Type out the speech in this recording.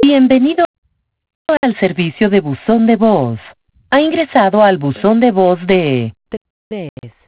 Bienvenido al servicio de buzón de voz. Ha ingresado al buzón de voz de 3